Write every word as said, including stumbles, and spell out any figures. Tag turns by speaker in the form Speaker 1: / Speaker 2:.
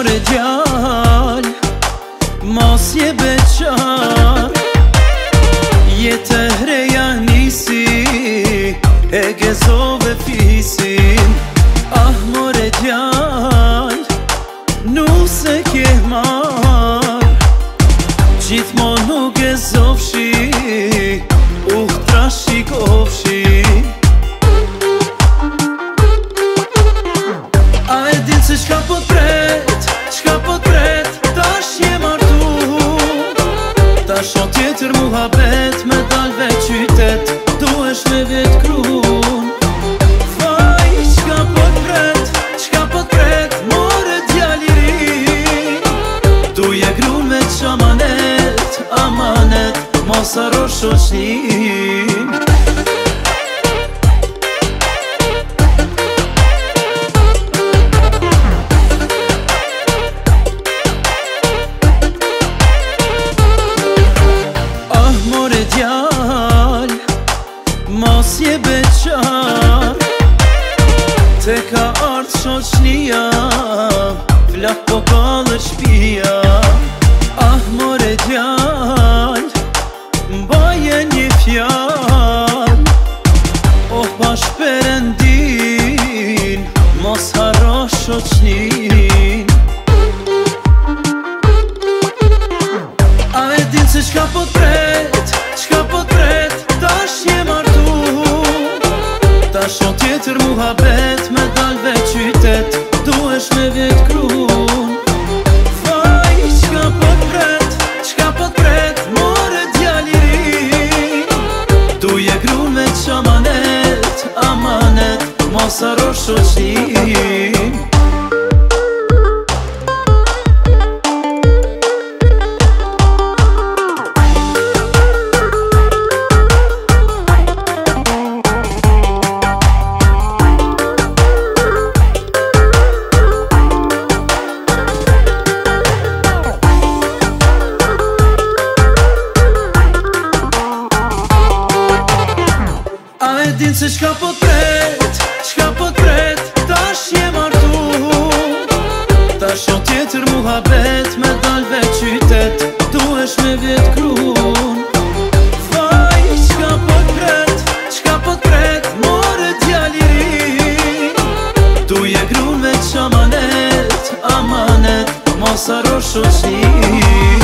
Speaker 1: more djall, mos je beqar. Jetë e hreja nisi, e gezove fisin. Ah more djall, nuse ke mar. Gjithmon nuk e zovshi, uh trashikovshi. A e din se shka po t'pret, shka po t'pret, tash je martu. Tash o tjetër muhabet, me dal vet qytet, duesh me vet krun. Vaj, shka po t'pret, shka po t'pret, more djalirin. Tu je grun me qamanet, amanet, mos harro shoqnin. Mos je beqar, te ka ardh shoqnia, vlak po kallë shpia. Ah more djall, mbaje një fjall. Oh bash perendin, mos harro shoqnin. A e din se shka po t'pret, shka po t'pret, tash je martu. Tash o tjetër muhabet, me dal vet qytet, duesh me vet krun. Vaj, qka po t'pret, qka po t'pret, more djalirin. Tu je grun me qamanet, amanet, mos harro shoqnin. Din se shka po t'pret, shka po t'pret, tash je martu. Tash o tjetër muhabet, me dal vet qytet, duesh me vet krun. Vaj, shka po t'pret, shka po t'pret, more djalirin. Tu je grun me qamanet, amanet, mos harro shoqnin.